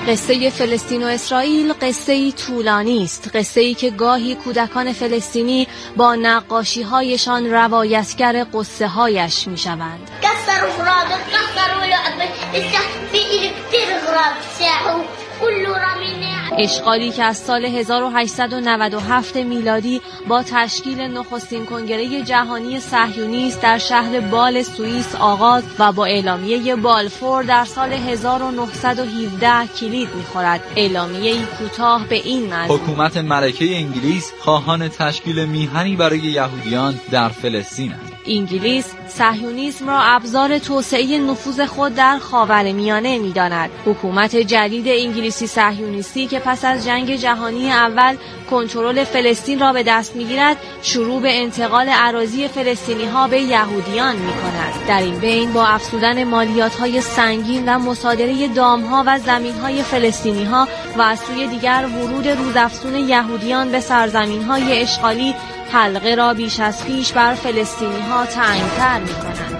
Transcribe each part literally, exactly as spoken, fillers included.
قصه فلسطین و اسرائیل قصه‌ای طولانی است، قصه‌ای که گاهی کودکان فلسطینی با نقاشی‌هایشان روایتگر قصه‌هایش می‌شوند. كسروا غراض كسروا لعبة في كثير غراض ساحوا كل رمينا. اشغالی که از سال هزار و هشتصد و نود و هفت میلادی با تشکیل نخستین کنگره جهانی صهیونیست در شهر بال سوئیس آغاز و با اعلامیه بالفور در سال هزار و نهصد و هفده کلید می‌خورد. اعلامیه‌ای کوتاه به این معنی: حکومت ملکه انگلیس خواهان تشکیل میهنی برای یهودیان در فلسطین است. انگلیس صهیونیسم را ابزار توسعه نفوذ خود در خاورمیانه می‌داند. حکومت جدید انگلیسی صهیونیستی که پس از جنگ جهانی اول کنترل فلسطین را به دست می‌گیرد، شروع به انتقال اراضی فلسطینی‌ها به یهودیان می‌کند. در این بین با افزودن مالیات‌های سنگین و مصادره دام‌ها و زمین‌های فلسطینی‌ها و از سوی دیگر ورود روزافزون یهودیان به سرزمین‌های اشغالی، حلقه را بیش از پیش بر فلسطینی‌ها تنگ‌تر می‌کنند.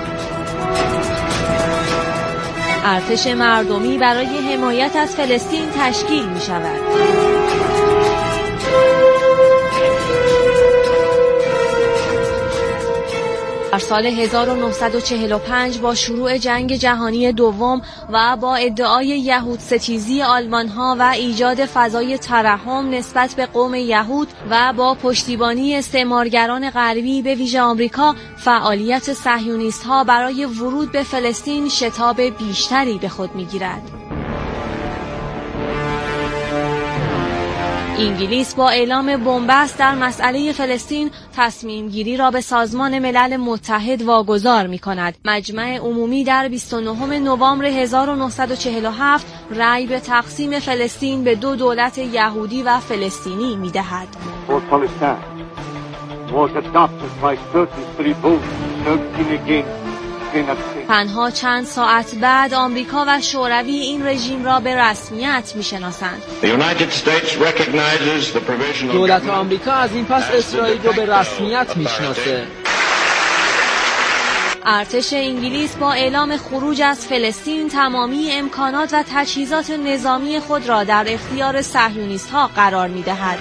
ارتش مردمی برای حمایت از فلسطین تشکیل می‌شود. در سال هزار و نهصد و چهل و پنج با شروع جنگ جهانی دوم و با ادعای یهود ستیزی آلمان‌ها و ایجاد فضای ترحم نسبت به قوم یهود و با پشتیبانی استعمارگران غربی به ویژه آمریکا، فعالیت صهیونیست‌ها برای ورود به فلسطین شتاب بیشتری به خود می‌گیرد. انگلیس با اعلام بنبست در مسئله فلسطین تصمیم گیری را به سازمان ملل متحد واگذار می کند. مجمع عمومی در بیست و نهم نوامبر هزار و نهصد و چهل و هفت رأی به تقسیم فلسطین به دو دولت یهودی و فلسطینی می دهد. تنها چند ساعت بعد آمریکا و شوروی این رژیم را به رسمیت می‌شناسند. دولت آمریکا از این پس اسرائیل را به رسمیت می‌شناسه. ارتش انگلیس با اعلام خروج از فلسطین تمامی امکانات و تجهیزات نظامی خود را در اختیار صهیونیست‌ها قرار می‌دهد.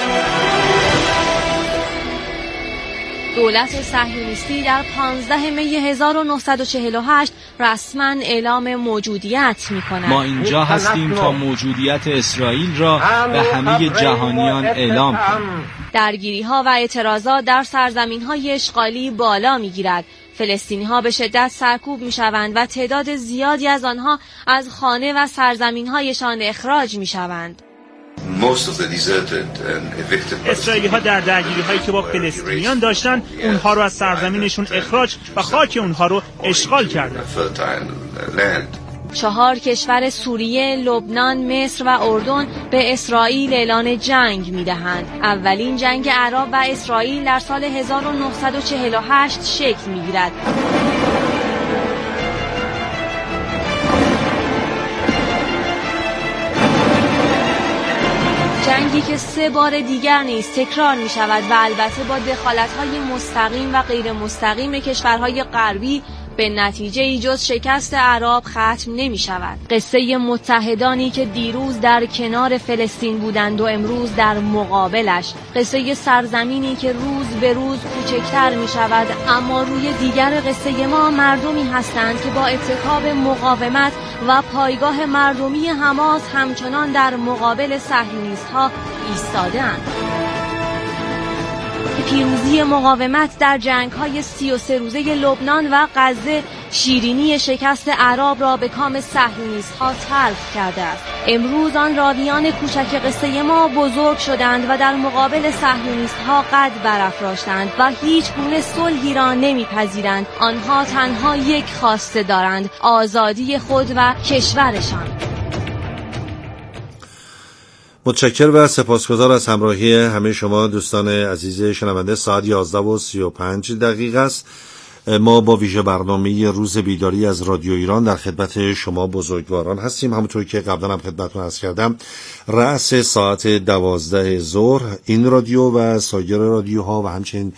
دولت صهیونیستی در پانزده می هزار و نهصد و چهل و هشت رسما اعلام موجودیت می‌کند. ما اینجا هستیم تا موجودیت اسرائیل را به همه جهانیان اعلام کنیم. درگیری‌ها و اعتراضات در سرزمین‌های اشغالی بالا می‌گیرد. فلسطینی‌ها به شدت سرکوب می‌شوند و تعداد زیادی از آنها از خانه و سرزمین‌هایشان اخراج می‌شوند. اسرائیلی ها در درگیری هایی که با فلسطینیان داشتن اونها رو از سرزمینشون اخراج و خاک اونها رو اشغال کردن. چهار کشور سوریه، لبنان، مصر و اردن به اسرائیل اعلان جنگ می‌دهند. اولین جنگ عرب و اسرائیل در سال هزار و نهصد و چهل و هشت شکل می‌گیرد. جنگی که سه بار دیگر نیز تکرار می شود و البته با دخالت‌های مستقیم و غیر مستقیم کشورهای غربی به نتیجه جز شکست عرب ختم نمی شود. قصه متحدانی که دیروز در کنار فلسطین بودند و امروز در مقابلش. قصه سرزمینی که روز به روز کوچکتر می شود، اما روی دیگر قصه ما مردمی هستند که با اتکاب مقاومت و پایگاه مردمی حماس همچنان در مقابل صهیونیست‌ها ایستاده‌اند. پیروزی مقاومت در جنگ‌های سی و سه روزه لبنان و غزه شیرینی شکست عرب را به کام صهیونیست‌ها تلخ کرده است. امروز آن راویان کوچک قصه ما بزرگ شدند و در مقابل صهیونیست‌ها قد برافراشتند و هیچ گونه صلحی را نمی‌پذیرند. آنها تنها یک خواسته دارند: آزادی خود و کشورشان. متشکر و سپاسگزار از همراهی همه شما دوستان عزیز شنونده. ساعت یازده و سی و پنج دقیقه است. ما با ویژه برنامه روز بیداری از رادیو ایران در خدمت شما بزرگواران هستیم. همونطور که قبلا هم خدمتتون عرض کردم، رأس ساعت دوازده ظهر این رادیو و سایر رادیوها و همچنین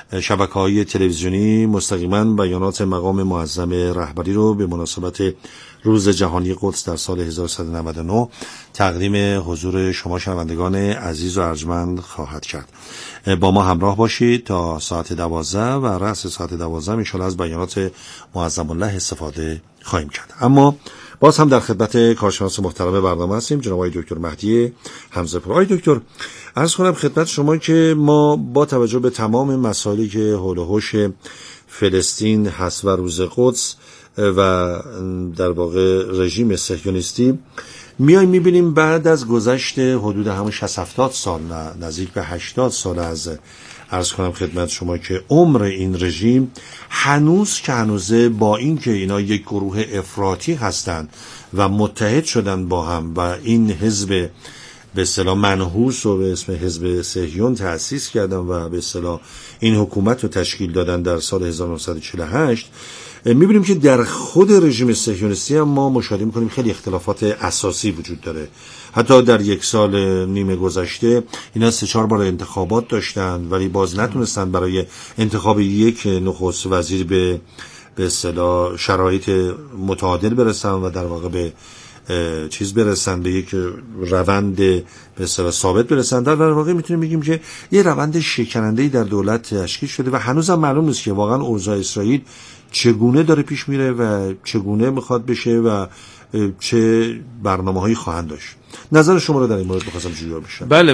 شبکه‌های تلویزیونی مستقیما بیانات مقام معظم رهبری رو به مناسبت روز جهانی قدس در سال هزار و سیصد و نود و نه تقدیم حضور شما شنوندگان عزیز و ارجمند خواهد کرد. با ما همراه باشید تا ساعت دوازده و رأس ساعت دوازده انشاءالله از بیانات معظم الله استفاده خواهیم کرد. اما باز هم در خدمت کارشناس محترم برنامه هستیم، جناب آقای دکتر مهدی حمزه پور. آقای دکتر، عرض کنم خدمت شما که ما با توجه به تمام مسائلی که حول و حوش فلسطین هست و روز قدس و در واقع رژیم صهیونیستی میایم میبینیم بعد از گذشت حدود همون شصت هفتاد سال، نزدیک به هشتاد سال از عرض کنم خدمت شما که عمر این رژیم، هنوز که هنوزه با این که اینا یک گروه افراطی هستند و متحد شدن با هم و این حزب به اصطلاح منحوس و به اسم حزب صهیون تأسیس کردن و به اصطلاح این حکومت رو تشکیل دادن در سال هزار و نهصد و چهل و هشت، میبینیم که در خود رژیم صهیونیستی هم ما مشاهده میکنیم خیلی اختلافات اساسی وجود داره. حتی در یک سال نیمه گذشته اینا سه چهار بار انتخابات داشتن ولی باز نتونستن برای انتخاب یک نخست وزیر به به اصطلاح شرایط متعادل برسن و در واقع به چیز برسن، به یک روند به اصطلاح ثابت برسن. در واقع میتونیم بگیم که یه روند شکننده‌ای در دولت تشکیل شده و هنوزم معلوم نیست که واقعا اوضاع اسرائیل چگونه داره پیش میره و چگونه میخواد بشه و چه برنامه‌هایی خواهند داشت. نظر شما رو در این مورد بخواستم جویا بشم. بله،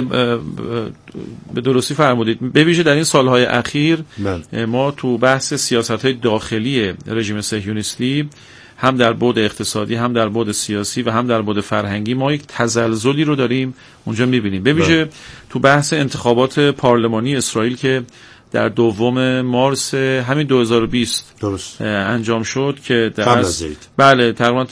به درستی فرمودید. به ویژه در این سالهای اخیر بله. ما تو بحث سیاست‌های داخلی رژیم صهیونیستی هم در بعد اقتصادی، هم در بعد سیاسی و هم در بعد فرهنگی ما یک تزلزلی رو داریم اونجا می‌بینیم. به ویژه تو بحث انتخابات پارلمانی اسرائیل که در دوم مارس همین دو هزار و بیست درست انجام شد که در از بله تقریبا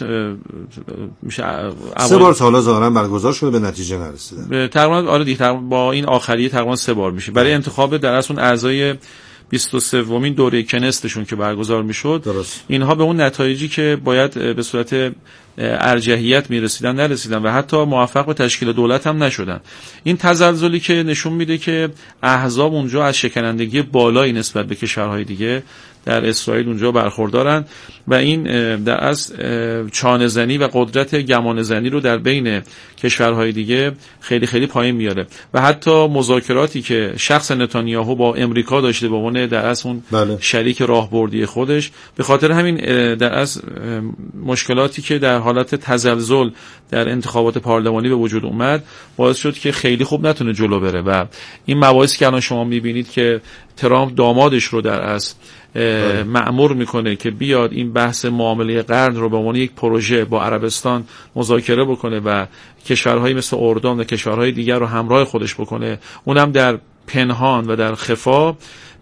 میشه سه بار تا حالا ظاهرا برگزار شده، به نتیجه نرسیدن. تقریبا آره دیگه با این آخریه تقریبا سه بار میشه برای انتخاب در اصل اون اعضای بیست و سومین دوره کنستشون که برگزار میشد. درست. اینها به اون نتایجی که باید به صورت ارجحیت میرسیدن نرسیدن و حتی موفق به تشکیل دولت هم نشدن. این تزلزلی که نشون میده که احزاب اونجا از شکنندگی بالایی نسبت به کشورهای دیگه در اسرائیل اونجا برخوردارن و این در از چانه زنی و قدرت گمان زنی رو در بین کشورهای دیگه خیلی خیلی پایین میاره و حتی مذاکراتی که شخص نتانیاهو با امریکا داشته به عنوان در از اون بله. شریک راهبردی خودش، به خاطر همین در از مشکلاتی که در حالت تزلزل در انتخابات پارلمانی به وجود اومد باعث شد که خیلی خوب نتونه جلو بره و این مباحثی که الان شما میبینید که ترامپ دامادش رو در از مأمور میکنه که بیاد این بحث معامله قرن رو به عنوان یک پروژه با عربستان مذاکره بکنه و کشورهایی مثل اردن و کشورهای دیگر رو همراه خودش بکنه، اونم در پنهان و در خفا،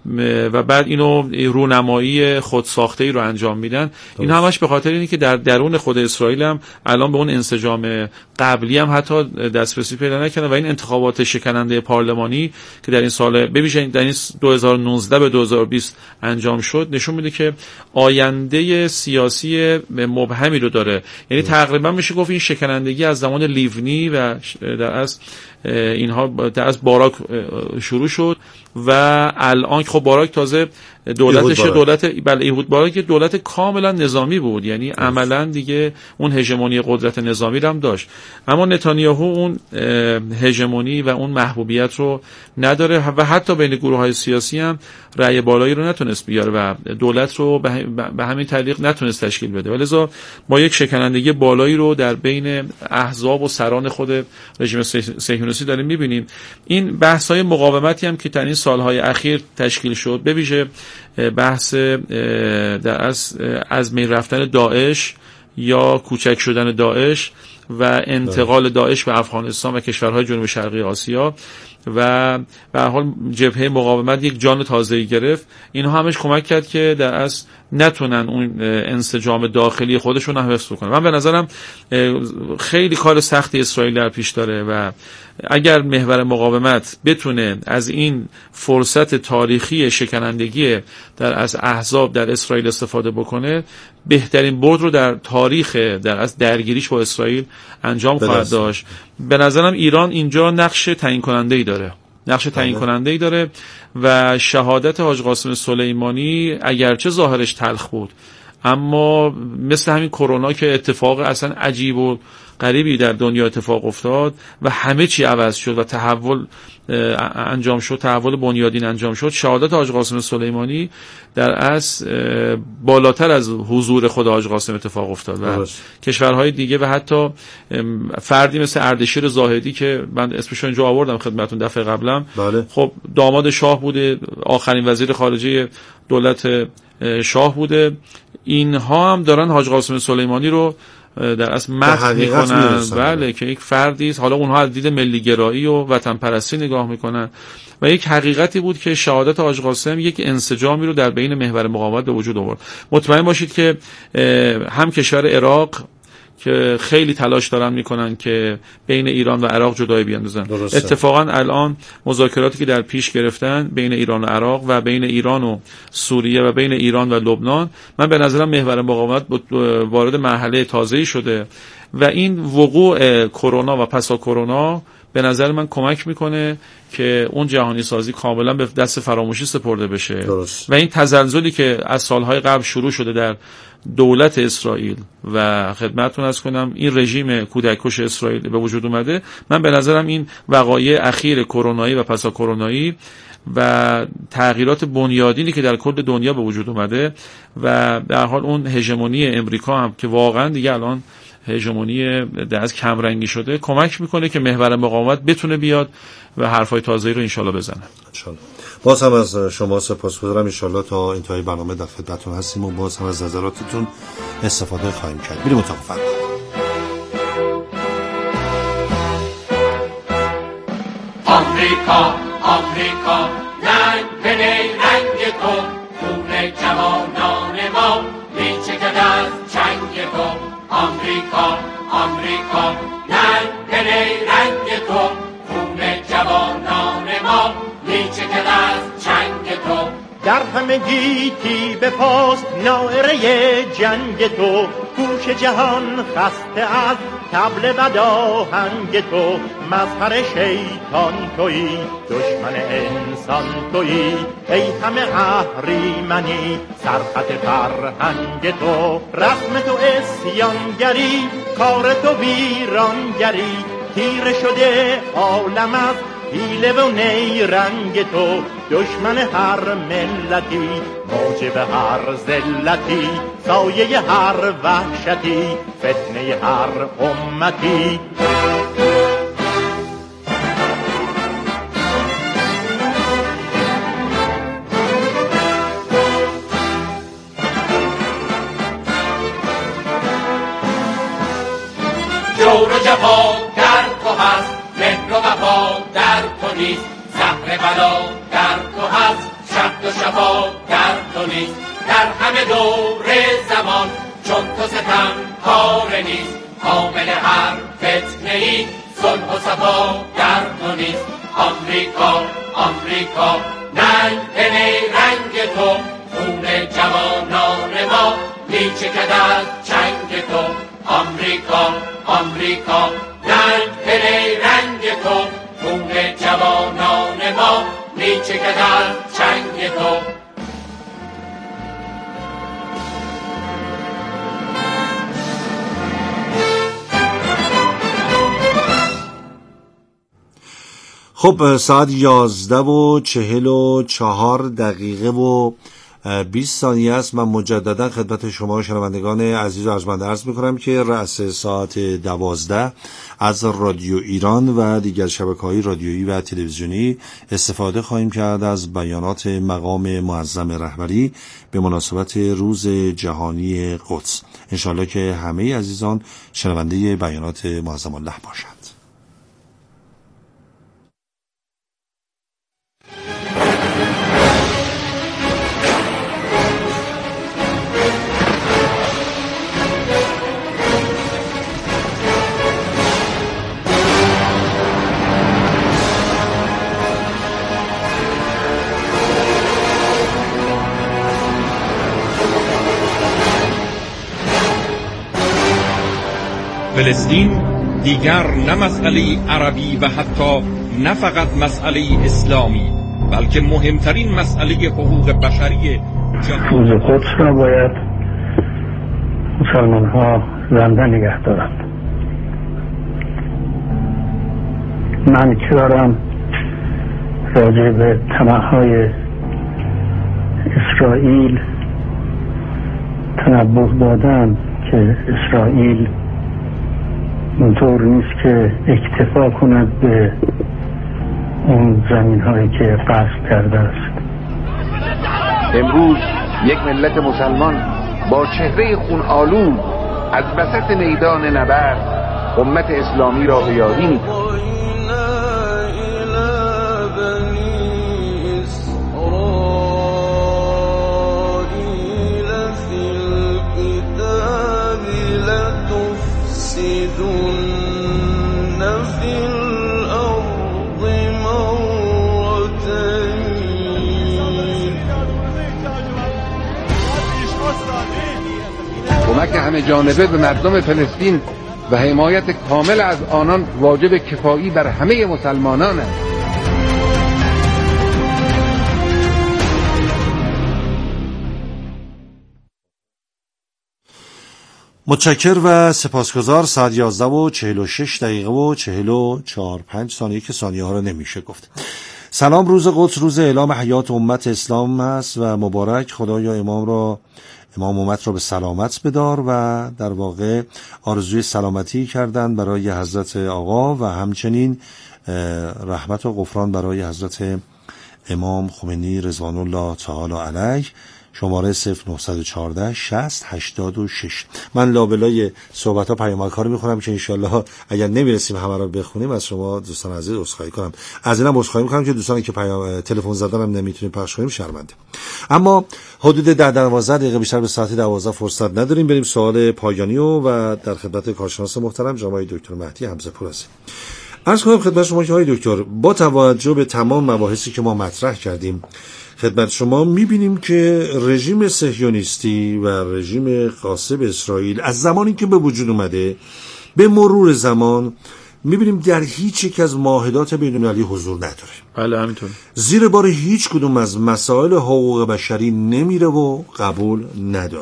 و بعد اینو رونمایی خود ساخته‌ای رو انجام میدن. این همش به خاطر اینه که در درون خود اسرائیل هم الان به اون انسجام قبلی هم حتی دسترسی پیدا نکنه و این انتخابات شکننده پارلمانی که در این سال ببینید در این دو هزار و نوزده به دو هزار و بیست انجام شد نشون میده که آینده سیاسی مبهمی رو داره. یعنی تقریبا میشه گفت این شکنندگی از زمان لیونی و در از اینها در از باراک شروع شد و الان خب باراک تازه دولتش دولت بله ایهود باراک دولت کاملا نظامی بود، یعنی عملا دیگه اون هژمونی قدرت نظامی رو هم داشت، اما نتانیاهو اون هژمونی و اون محبوبیت رو نداره و حتی بین گروه‌های سیاسی هم رأی بالایی رو نتونست بیاره و دولت رو به همین طریق نتونست تشکیل بده. ولذا ما یک شکنندگی بالایی رو در بین احزاب و سران خود رژیم صهیونیستی داریم می‌بینیم. این بحث‌های مقاومتی هم که در این سال‌های اخیر تشکیل شد، به ویژه بحث در از از بین رفتن داعش یا کوچک شدن داعش و انتقال داعش به افغانستان و کشورهای جنوب شرقی آسیا و به هر حال جبهه مقاومت یک جان تازه‌ای گرفت، اینها همش کمک کرد که در اصل نتونن اون انسجام داخلی خودشون رو حفظ کنن. من به نظرم خیلی کار سختی اسرائیل در پیش داره و اگر محور مقاومت بتونه از این فرصت تاریخی شکنندگی در از احزاب در اسرائیل استفاده بکنه، بهترین برد رو در تاریخ در از درگیریش با اسرائیل انجام خواهد داشت. به نظرم ایران اینجا نقش تعیین کننده‌ای داره. نقش تعیین کننده ای داره و شهادت حاج قاسم سلیمانی اگرچه ظاهرش تلخ بود، اما مثل همین کرونا که اتفاق اصلا عجیب و غریبی در دنیا اتفاق افتاد و همه چی عوض شد و تحول انجام شد، تحول بنیادین انجام شد، شهادت حاج قاسم سلیمانی در اصل بالاتر از حضور خود حاج قاسم اتفاق افتاد و کشورهای دیگه و حتی فردی مثل اردشیر زاهدی که من اسمش رو اینجا آوردم خدمتتون دفعه قبلم، بله. خب داماد شاه بوده، آخرین وزیر خارجه دولت شاه بوده، اینها هم دارن حاج قاسم سلیمانی رو در اصل مدح میکنن، بله، که یک فردی است. حالا اونها از دید ملی گرایی و وطن پرستی نگاه میکنن و یک حقیقتی بود که شهادت حاج قاسم یک انسجامی رو در بین محور مقاومت به وجود آورد. مطمئن باشید که هم کشور عراق که خیلی تلاش دارن میکنن که بین ایران و عراق جدایی بیاندازن، اتفاقا الان مذاکراتی که در پیش گرفتن بین ایران و عراق و بین ایران و سوریه و بین ایران و لبنان، من به نظرم محور مقاومت وارد مرحله تازه‌ای شده و این وقوع کرونا و پسا کرونا به نظر من کمک میکنه که اون جهانی سازی کاملا به دست فراموشی سپرده بشه. درست. و این تزلزلی که از سالهای قبل شروع شده در دولت اسرائیل و خدمتتون عرض کنم این رژیم کودککش اسرائیل به وجود اومده، من به نظرم این وقایع اخیر کرونایی و پسا کرونایی و تغییرات بنیادینی که در کل دنیا به وجود اومده و در حال اون هژمونی امریکا هم که واقعا دیگه الان هژمونی در از کمرنگی شده، کمک میکنه که محور مقاومت بتونه بیاد و حرفای تازه‌ای رو انشالله بزنه. انشالله. باز هم از شما سپاسگزارم، انشالله تا انتهای برنامه در خدمتتون هستیم و باز هم از نظراتتون استفاده خواهیم کرد. بریم اتاق فرمان. آمریکا آمریکا رنگ بنی رنگ تو، خون جوانان ما میچکد از چنگ تو. آمریکا آمریکا رنگ بنی رنگ تو، خون جوانان ما میچکد از چنگ تو. در همه گیتی به پاست نائره جنگ تو، گوش جهان خسته از طبل بداهنگ تو. مظهر شیطان تویی، دشمن انسان تویی، ای همه اهریمنی سرخط فرهنگ تو. رسم تو اسیانگری، کار تو ویرانگری، تیره شده عالم از حیله و نیرنگ تو. دشمن هر ملتی، موجب هر ذلتی، سایه هر وحشتی، فتنه هر امتی. جور و جفا در تو هست، مهر و وفا در تو نیست، زهر بلا در تو هست، شهد و شفا در تو نیست. در همه دور زمان چون تو ستم کار نیست، حامل هر فتنه ای صلح و صفا در تو نیست. آمریکا آمریکا رنگ بنی رنگ تو، خون جوانان ما میچکد از چنگ تو. آمریکا آمریکا رنگ بنی رنگ تو، خون جوانان ما میچکد از چنگ تو. خب ساعت یازده و چهل و چهار دقیقه و بیست ثانیه است. من مجددا خدمت شما شنوندگان عزیز و ارجمند عرض میکنم که رأس ساعت دوازده از رادیو ایران و دیگر شبکه‌های رادیویی و تلویزیونی استفاده خواهیم کرد از بیانات مقام معظم رهبری به مناسبت روز جهانی قدس. انشالله که همه عزیزان شنونده بیانات معظم الله باشند. فلسطین دیگر نه مسئله عربی و حتی نه فقط مسئله اسلامی، بلکه مهمترین مسئله حقوق بشری جهان. روز قدس را باید مسلمان ها زنده نگه دارند. من اکرارم راجع به طمع‌های اسرائیل تنبه دادم که اسرائیل اینطور نیست که اکتفا کند به اون زمین هایی که غصب کرده است. امروز یک ملت مسلمان با چهره خون آلود از وسط میدان نبرد امت اسلامی را به یاری می‌کند. کمک همه جانبه به مردم فلسطین و حمایت کامل از آنان واجب کفایی بر همه مسلمانان است. متشکر و سپاسگزار. ساعت یازده و چهل و شش دقیقه و چهل و چهار پنج ثانیه که ثانیه ها رو نمیشه گفت. سلام، روز قدس روز اعلام حیات امت اسلام است و مبارک. خدایا امام را امام امت را به سلامت بدار و در واقع آرزوی سلامتی کردن برای حضرت آقا و همچنین رحمت و غفران برای حضرت امام خمینی رضوان الله تعالی علیه. شماره صفر نه یک چهار شصت هشتاد و شش. من لابلای صحبت ها پیامک ها رو میخونم که انشالله اگر نمیرسیم همه رو بخونیم از شما دوستان عزیز عذرخواهی کنم. از اینم عذرخواهی میکنم که دوستانی که پیام تلفن زدن هم نمیتونیم پخش کنیم شرمنده. اما حدود ده دوازده دقیقه بیشتر به ساعت دوازده فرصت نداریم. بریم سوال پایانی و در خدمت کارشناس محترم جناب دکتر مهدی حمزه پور هستیم. عرض کنم خدمت شما که آقای دکتر، با توجه به تمام مباحثی که ما مطرح کردیم خدمت شما میبینیم که رژیم صهیونیستی و رژیم غاصب اسرائیل از زمانی که به وجود اومده به مرور زمان میبینیم در هیچ یک از معاهدات بین‌المللی حضور نداره. بله همینطور. زیر بار هیچ کدوم از مسائل حقوق بشری نمیره و قبول نداره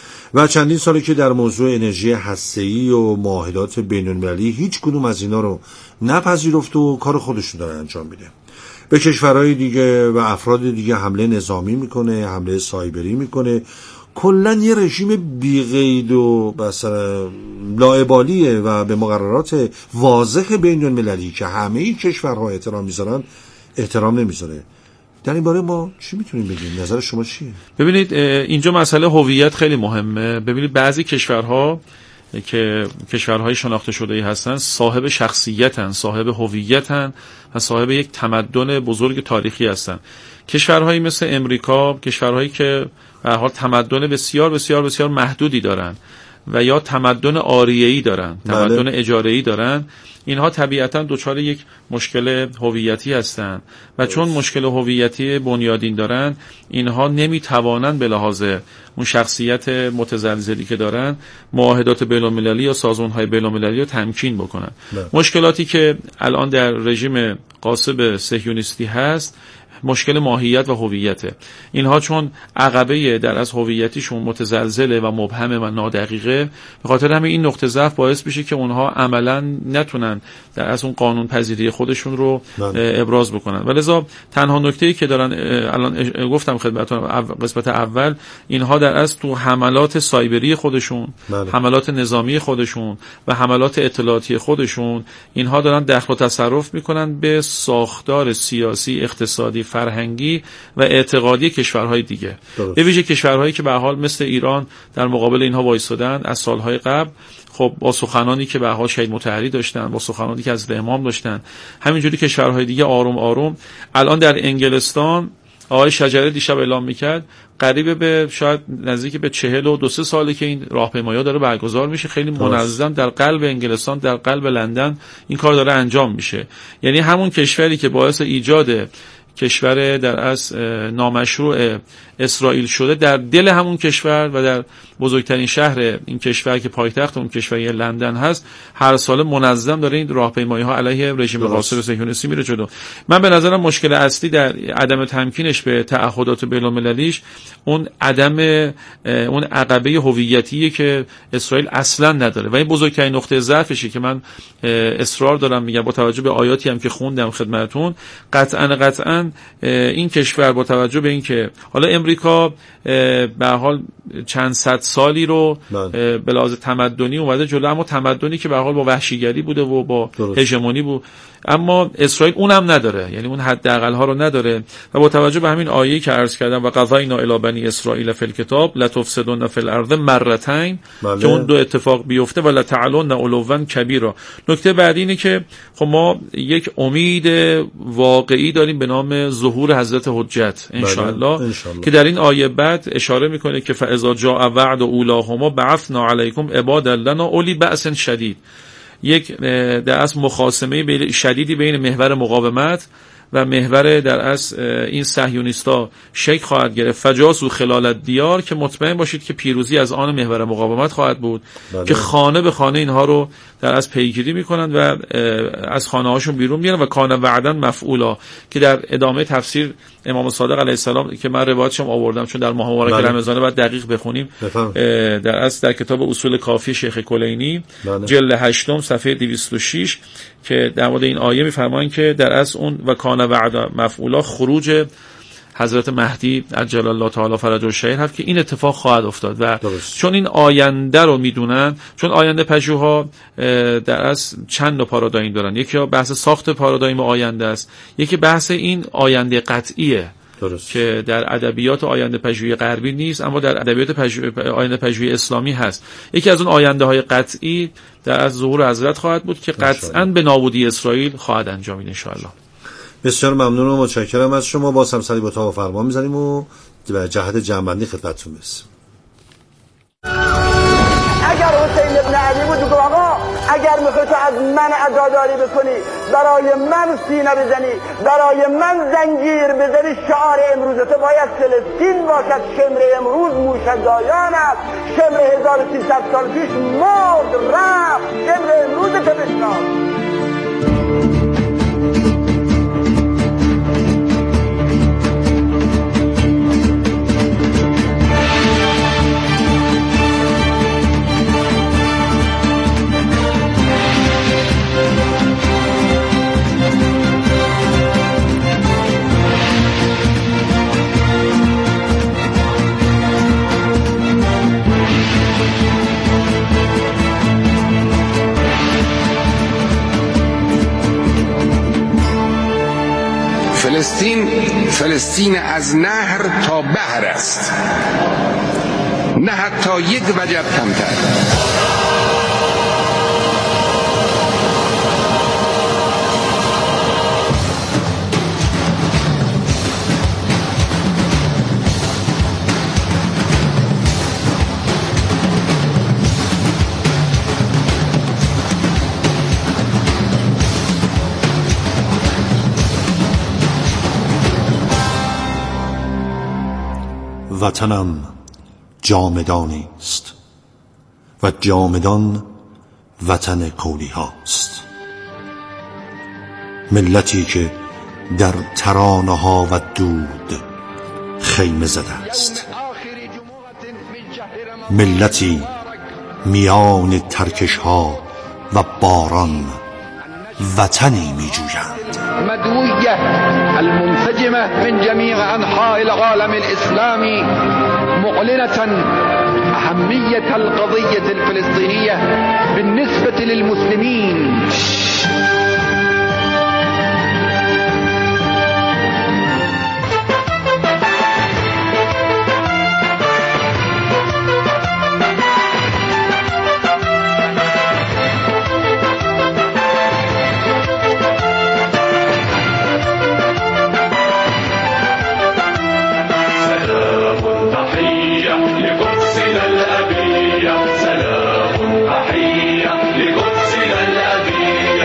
و چندین سالی که در موضوع انرژی هسته‌ای و معاهدات بین‌المللی هیچ کدوم از اینا رو نپذیرفت و کار خودشون داره انجام میده. به کشورهای دیگه و افراد دیگه حمله نظامی میکنه، حمله سایبری میکنه. کلا یه رژیم بی‌قید و مثلا لاابالیه و به مقررات واضح بین المللی که همه کشورها احترام میذارن احترام نمیذاره. در این باره ما چی میتونیم بگیم؟ نظر شما چیه؟ ببینید اینجا مسئله هویت خیلی مهمه. ببینید بعضی کشورها که کشورهای شناخته شده ای هستن صاحب شخصیتن، صاحب هویتن و صاحب یک تمدن بزرگ تاریخی هستن. کشورهایی مثل امریکا، کشورهایی که به هر حال تمدن بسیار بسیار بسیار محدودی دارن و یا تمدن عاریه‌ای دارن، تمدن اجاره‌ای دارن، اینها طبیعتاً دچار یک مشکل هویتی هستند و چون مشکل هویتی بنیادین دارن اینها نمیتوانند به لحاظ اون شخصیت متزلزلی که دارن معاهدات بین‌المللی یا سازمان‌های بین‌المللی رو تمکین بکنن. بله. مشکلاتی که الان در رژیم غاصب صهیونیستی هست مشکل ماهیت و هویته. اینها چون عقبه در از هویتیشون متزلزله و مبهمه و نادقیقه، به خاطر همین این نقطه ضعف باعث میشه که اونها عملاً نتونن در از اون قانون پذیری خودشون رو ابراز بکنن. ولذا تنها نکته‌ای که دارن الان گفتم خدمتتون قسمت اول، اینها در از تو حملات سایبری خودشون، بله. حملات نظامی خودشون و حملات اطلاعاتی خودشون، اینها دارن دخل و تصرف میکنن به ساختار سیاسی، اقتصادی، فرهنگی و اعتقادی کشورهای دیگه. به ویژه کشورهایی که به حال مثل ایران در مقابل اینها وایسادن از سالهای قبل، خب با سخنانی که به حال شهید مطهری داشتن، با سخنانی که از امام داشتن، همینجوری کشورهای دیگه آروم آروم الان در انگلستان آقای شجره دیشب اعلام میکرد قریب به شاید نزدیک به چهل و دو سه ساله که این راهپیمایی داره برگزار میشه، خیلی منظم در قلب انگلستان، در قلب لندن این کار داره انجام میشه. یعنی همون کشوری که باعث ایجاد کشور در از نامشروع اسرائیل شده در دل همون کشور و در بزرگترین شهر این کشور که پایتخت اون کشور لندن هست هر سال منظم داره این راهپیمایی ها علیه رژیم قاصر صهیونیستی میره جلو. من به نظرم مشکل اصلی در عدم تمکینش به تعهدات بین‌المللیش اون عدم اون عقبه هویتیه که اسرائیل اصلا نداره و این بزرگترین نقطه ضعفشه که من اصرار دارم میگم با توجه به آیاتی هم که خوندم خدمتتون قطعا قطعا این کشور با توجه به اینکه حالا امریکا به حال چند صد سالی رو به لحاظ تمدنی اومده جلو، اما تمدنی که به حال با وحشیگری بوده و با هژمونی بود، اما اسرائیل اونم نداره، یعنی اون حداقل ها رو نداره و با توجه به همین آیه‌ای که عرض کردم و قضاینا الی بنی اسرائیل فی الکتاب لتفسدن فی الارض مرتين که اون دو اتفاق بیفته و لتعلن علوا کبیرا. نکته بعدی اینه که خب ما یک امید واقعی داریم به نام ظهور حضرت حجت ان شاء الله که در این آیه بعد اشاره میکنه که فاذا جاء وعد اولاهما بعثنا علیکم عبادا لنا اولی بأس شدید، یک در اصل مخاصمه شدیدی بین محور مقاومت و محور در اصل این صهیونیستا شکل خواهد گرفت فجاسو خلال الدیار که مطمئن باشید که پیروزی از آن محور مقاومت خواهد بود بله. که خانه به خانه اینها رو در اصل پیگیری میکنند و از خانه هاشون بیرون میارن و کان وعدن مفعولا که در ادامه تفسیر امام صادق علیه السلام که من روایتشم آوردم چون در ماه مبارک بله. رمضان بعد دقیق بخونیم در اصل در کتاب اصول کافی شیخ کلینی بله. جلد هشتم صفحه دویست و شش که در مورد این آیه میفرمایند که در اصل اون و کان وعد مفعولا خروج حضرت مهدی عجل الله تعالی فرجه الشریف هست که این اتفاق خواهد افتاد و درست. چون این آینده رو میدونن، چون آینده پژوها در اصل چند نوع پارادایم دارن، یکی بحث ساخت پارادایم آینده است، یکی بحث این آینده قطعیه درست. که در ادبیات آینده پژوهی غربی نیست اما در ادبیات پژوهی آینده پژوهی اسلامی هست. یکی از اون آینده های قطعی در از ظهور حضرت خواهد بود که قطعاً به نابودی اسرائیل خواهد انجامید ان شاء الله. بسیار ممنون و متشکرم از شما. باز هم سری با تا و فرمان می‌زنیم و به جهت جنبندی خدمتتون برسیم. اگر حسین ابن علی بود بگو آقا اگر میخوای تو از من عزاداری بکنی، برای من سینه بزنی، برای من زنجیر بزنی، شعار امروز تو باید فلسطین باشد. شمر امروز موشک‌زایان است، شمر هزار و سیصد سال پیش مرد رفت، شمر امروز تو بشناس. فلسطین فلسطین از نهر تا بحر است، نه حتی یک وجب کمتر. وطنم جامدانی است و جامدان وطن کولی هاست، ملتی که در ترانه ها و دود خیمه زده است، ملتی میان ترکش ها و باران وطنی می جویند. مدوية المنسجمة من جميع أنحاء العالم الإسلامي معلنة أهمية القضية الفلسطينية بالنسبة للمسلمين. لقدسنا الأبية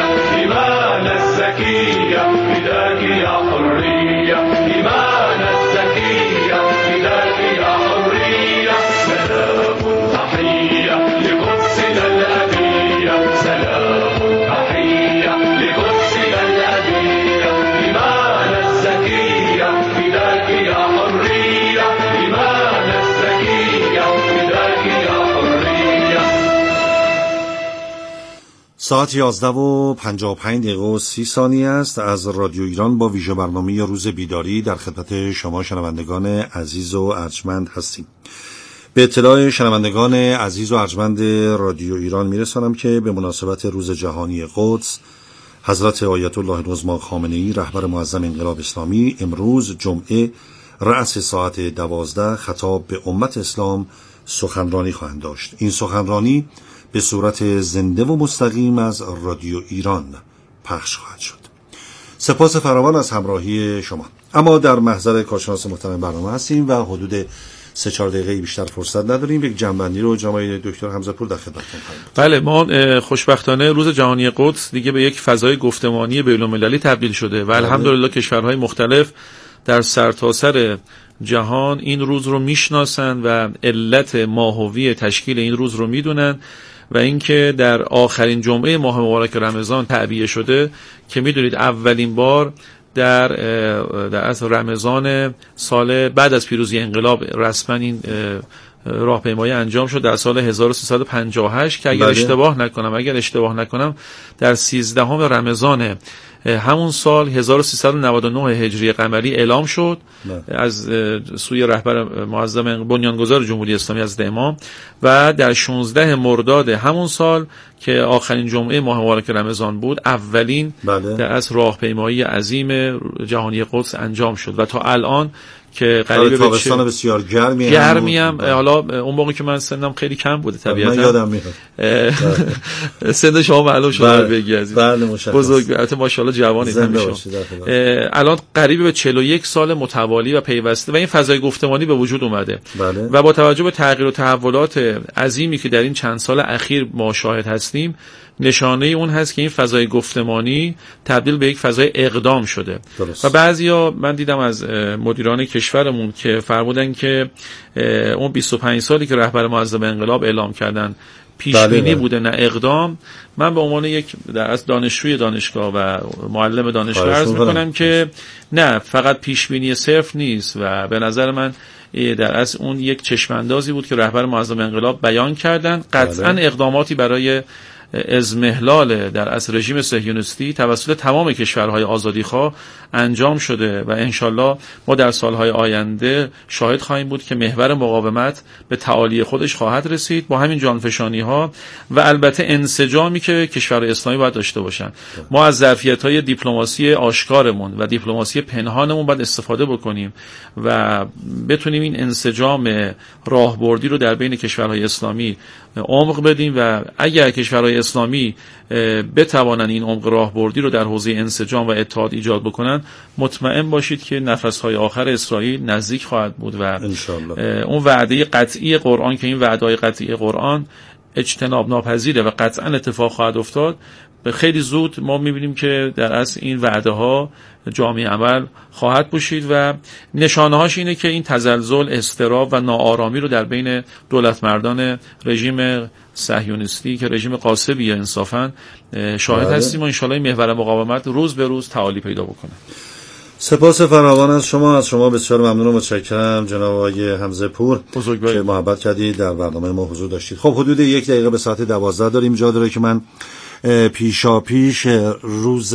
ساعت یازده و پنجاه و پنج دقیقه و سی ثانیه است. از رادیو ایران با ویژه برنامه روز بیداری در خدمت شما شنوندگان عزیز و ارجمند هستیم. به اطلاع شنوندگان عزیز و ارجمند رادیو ایران میرسانم که به مناسبت روز جهانی قدس حضرت آیت الله العظمی خامنه‌ای رهبر معظم انقلاب اسلامی امروز جمعه رأس ساعت دوازده خطاب به امت اسلام سخنرانی خواهند داشت. این سخنرانی به صورت زنده و مستقیم از رادیو ایران پخش خواهد شد. سپاس فراوان از همراهی شما. اما در محضر کارشناس محترم برنامه هستیم و حدود سه چهار دقیقه بیشتر فرصت نداریم. یک جنبندی رو جناب دکتر حمزه پور در خدمتتون خواهیم. بله، ما خوشبختانه روز جهانی قدس دیگه به یک فضای گفتمانی بین‌المللی تبدیل شده و الحمدلله کشورهای مختلف در سرتاسر جهان این روز رو میشناسن و علت ماهوی تشکیل این روز رو میدونن و اینکه در آخرین جمعه ماه مبارک رمضان تعبیه شده که میدونید اولین بار در در از رمضان سال بعد از پیروزی انقلاب رسما این راهپیمایی انجام شد در سال هزار و سیصد و پنجاه و هشت که اگر بله. اشتباه نکنم اگر اشتباه نکنم در سیزدهم رمضان همون سال هزار و سیصد و نود و نه هجری قمری اعلام شد بله. از سوی رهبر معظم بنیانگذار جمهوری اسلامی حضرت امام و در شانزده مرداد همون سال که آخرین جمعه ماه مبارک رمضان بود اولین بله. در از راهپیمایی عظیم جهانی قدس انجام شد و تا الان که قریب به تابستان بسیار گرمی گرمی هم حالا اون موقع که من سنم خیلی کم بوده طبیعتا من یادم میاد سن شما معلوم شد بله. بگی عزیز بله مشخص بزرگ البته ماشاءالله جوانید همیشه الان قریب به چهل و یک سال متوالی و پیوسته و این فضای گفتمانی به وجود اومده بله. و با توجه به تغییر و تحولات عظیمی که در این چند سال اخیر ما شاهد هستیم نشانه اون هست که این فضای گفتمانی تبدیل به یک فضای اقدام شده درست. و بعضیا من دیدم از مدیران کشورمون که فرمودن که اون بیست و پنج سالی که رهبر معظم انقلاب اعلام کردن پیش بینی بله. بوده نه اقدام. من به عنوان یک در از دانشجوی دانشگاه و معلم دانشگاه عرض میکنم که نه فقط پیش بینی صرف نیست و به نظر من در از اون یک چشماندازی بود که رهبر معظم انقلاب بیان کردن قطعا بله. اقداماتی برای ازمهلال در از رژیم صهیونیستی توسط تمام کشورهای آزادیخواه انجام شده و انشالله ما در سالهای آینده شاهد خواهیم بود که محور مقاومت به تعالی خودش خواهد رسید با همین جانفشانی ها و البته انسجامی که کشورهای اسلامی باید داشته باشن. ما از ظرفیت‌های دیپلماسی آشکارمون و دیپلماسی پنهانمون باید استفاده بکنیم و بتونیم این انسجام راهبردی رو در بین کشورهای اسلامی عمق بدیم و اگر کشورهای اسلامی بتوانند این عمق راهبردی رو در حوزه انسجام و اتحاد ایجاد بکنن مطمئن باشید که نفس‌های آخر اسرائیل نزدیک خواهد بود و اون وعده قطعی قرآن که این وعده‌های قطعی قرآن اجتناب ناپذیره و قطعا اتفاق خواهد افتاد خیلی زود ما می‌بینیم که در اصل این وعده‌ها جامعه عمل خواهد پوشید و نشانه‌هاش اینه که این تزلزل، اضطراب و ناآرامی رو در بین دولت مردان رژیم صهیونیستی که رژیم قاصبیه انصافاً شاهد هستیم و انشالله این محور مقاومت روز به روز تعالی پیدا بکنه. سپاس فراوان از شما از شما بسیار ممنون و متشکرم جناب آقای حمزه پور که محبت کردید در برنامه ما حضور داشتید. خب حدود یک دقیقه به ساعت دوازده داریم. جا داره که من پیشا پیش روز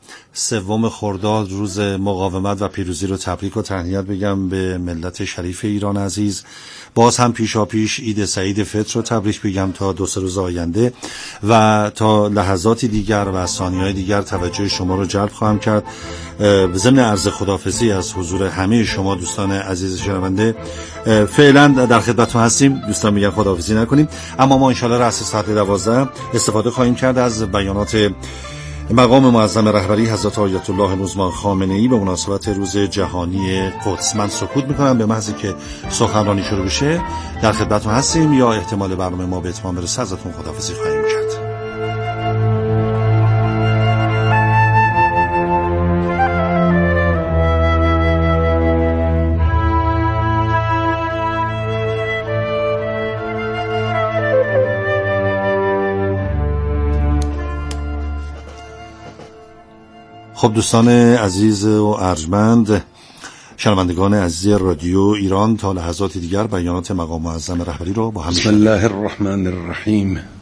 سوم خرداد روز مقاومت و پیروزی رو تبریک و تهنیت بگم به ملت شریف ایران عزیز. باز هم پیشا پیش عید سعید فطر رو تبریک بگم تا دو سه روز آینده و تا لحظاتی دیگر و ثانیه‌های دیگر توجه شما رو جلب خواهم کرد. ضمن عرض خداحافظی از حضور همه شما دوستان عزیز شنونده فعلا در خدمتتون هستیم. دوستان میگن خداحافظی نکنیم اما ما انشالله رأس ساعت دوازده استفاده خواهیم کرد از بیانات مقام معظم رهبری حضرت آیت الله العظمی خامنه‌ای به مناسبت روز جهانی قدس. من سکوت میکنم به محضی که سخنرانی شروع بشه در خدمتتون هستیم یا احتمال برنامه ما به اتمام برسه ازتون خداحافظی خواهیم کرد. خب دوستان عزیز و ارجمند شنوندگان عزیز رادیو ایران تا لحظات دیگر بیانات مقام معظم رهبری رو با هم بسم الله الرحمن الرحیم